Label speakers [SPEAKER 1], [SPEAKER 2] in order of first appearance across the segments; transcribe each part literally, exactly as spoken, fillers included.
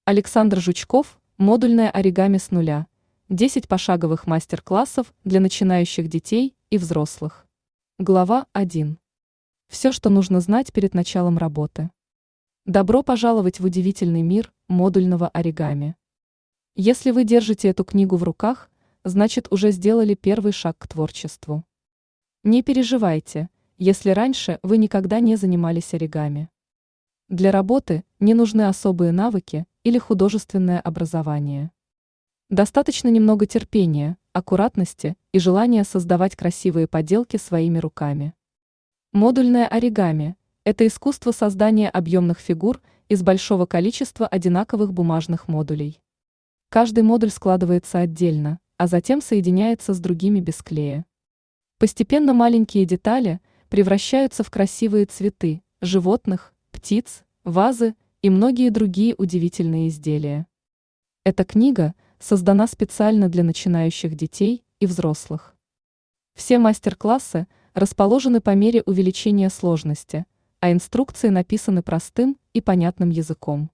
[SPEAKER 1] Александр Жучков, модульное оригами с нуля. десять пошаговых мастер-классов для начинающих детей и взрослых. Глава один. Все, что нужно знать перед началом работы. Добро пожаловать в удивительный мир модульного оригами. Если вы держите эту книгу в руках, значит уже сделали первый шаг к творчеству. Не переживайте, если раньше вы никогда не занимались оригами. Для работы не нужны особые навыки или художественное образование. Достаточно немного терпения, аккуратности и желания создавать красивые поделки своими руками. Модульное оригами – это искусство создания объемных фигур из большого количества одинаковых бумажных модулей. Каждый модуль складывается отдельно, а затем соединяется с другими без клея. Постепенно маленькие детали превращаются в красивые цветы, животных, птиц, вазы и многие другие удивительные изделия. Эта книга создана специально для начинающих детей и взрослых. Все мастер-классы расположены по мере увеличения сложности, а инструкции написаны простым и понятным языком.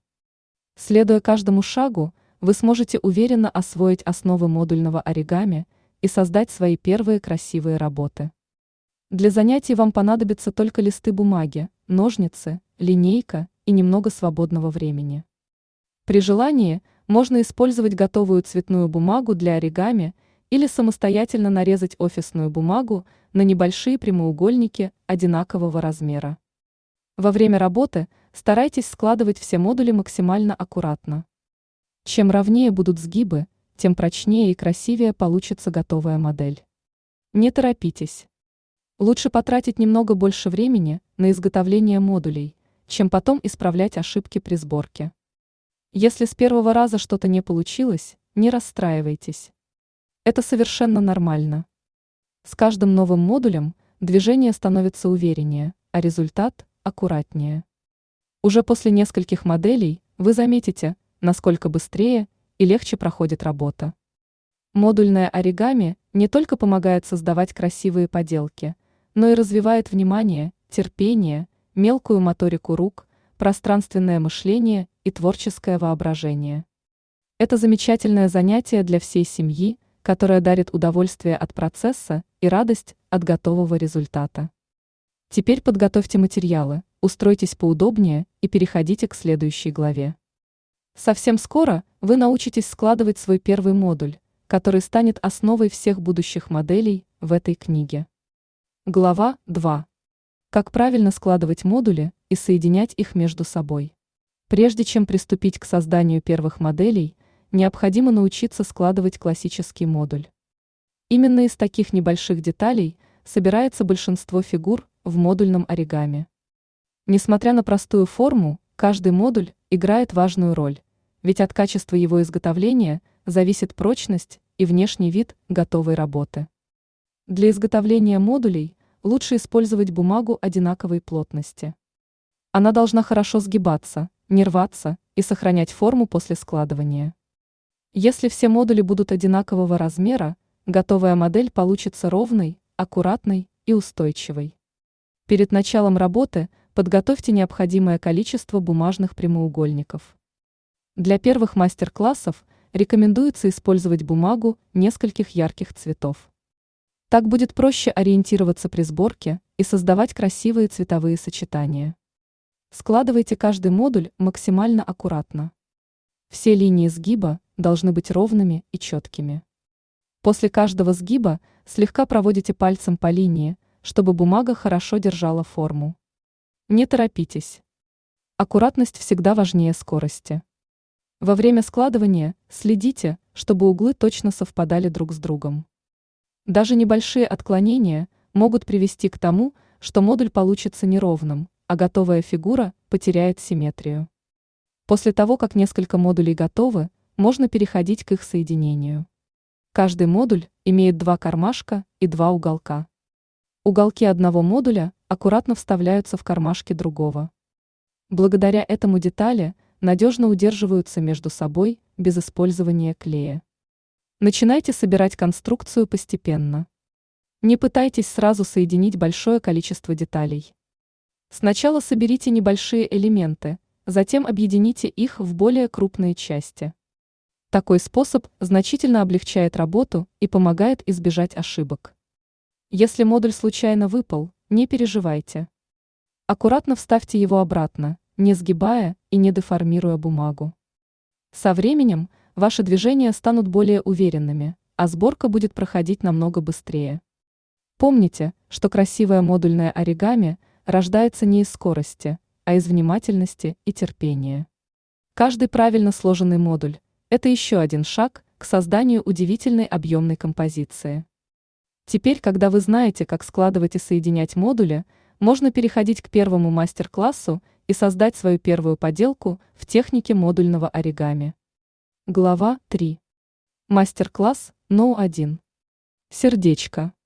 [SPEAKER 1] Следуя каждому шагу, вы сможете уверенно освоить основы модульного оригами и создать свои первые красивые работы. Для занятий вам понадобятся только листы бумаги, ножницы, линейка и немного свободного времени. При желании можно использовать готовую цветную бумагу для оригами или самостоятельно нарезать офисную бумагу на небольшие прямоугольники одинакового размера. Во время работы старайтесь складывать все модули максимально аккуратно. Чем ровнее будут сгибы, тем прочнее и красивее получится готовая модель. Не торопитесь. Лучше потратить немного больше времени на изготовление модулей, чем потом исправлять ошибки при сборке. Если с первого раза что-то не получилось, не расстраивайтесь. Это совершенно нормально. С каждым новым модулем движение становится увереннее, а результат – аккуратнее. Уже после нескольких моделей вы заметите, насколько быстрее и легче проходит работа. Модульное оригами не только помогает создавать красивые поделки, но и развивает внимание, терпение, мелкую моторику рук, пространственное мышление и творческое воображение. Это замечательное занятие для всей семьи, которое дарит удовольствие от процесса и радость от готового результата. Теперь подготовьте материалы, устройтесь поудобнее и переходите к следующей главе. Совсем скоро вы научитесь складывать свой первый модуль, который станет основой всех будущих моделей в этой книге. Глава два. Как правильно складывать модули и соединять их между собой. Прежде чем приступить к созданию первых моделей, необходимо научиться складывать классический модуль. Именно из таких небольших деталей собирается большинство фигур в модульном оригами. Несмотря на простую форму, каждый модуль играет важную роль, ведь от качества его изготовления зависит прочность и внешний вид готовой работы. Для изготовления модулей лучше использовать бумагу одинаковой плотности. Она должна хорошо сгибаться, не рваться и сохранять форму после складывания. Если все модули будут одинакового размера, готовая модель получится ровной, аккуратной и устойчивой. Перед началом работы подготовьте необходимое количество бумажных прямоугольников. Для первых мастер-классов рекомендуется использовать бумагу нескольких ярких цветов. Так будет проще ориентироваться при сборке и создавать красивые цветовые сочетания. Складывайте каждый модуль максимально аккуратно. Все линии сгиба должны быть ровными и четкими. После каждого сгиба слегка проводите пальцем по линии, чтобы бумага хорошо держала форму. Не торопитесь. Аккуратность всегда важнее скорости. Во время складывания следите, чтобы углы точно совпадали друг с другом. Даже небольшие отклонения могут привести к тому, что модуль получится неровным, а готовая фигура потеряет симметрию. После того, как несколько модулей готовы, можно переходить к их соединению. Каждый модуль имеет два кармашка и два уголка. Уголки одного модуля аккуратно вставляются в кармашки другого. Благодаря этому детали надежно удерживаются между собой без использования клея. Начинайте собирать конструкцию постепенно. Не пытайтесь сразу соединить большое количество деталей. Сначала соберите небольшие элементы, затем объедините их в более крупные части. Такой способ значительно облегчает работу и помогает избежать ошибок. Если модуль случайно выпал, не переживайте. Аккуратно вставьте его обратно, не сгибая и не деформируя бумагу. Со временем ваши движения станут более уверенными, а сборка будет проходить намного быстрее. Помните, что красивое модульное оригами рождается не из скорости, а из внимательности и терпения. Каждый правильно сложенный модуль – это еще один шаг к созданию удивительной объемной композиции. Теперь, когда вы знаете, как складывать и соединять модули, можно переходить к первому мастер-классу и создать свою первую поделку в технике модульного оригами. Глава три. Мастер-класс номер один. Сердечко.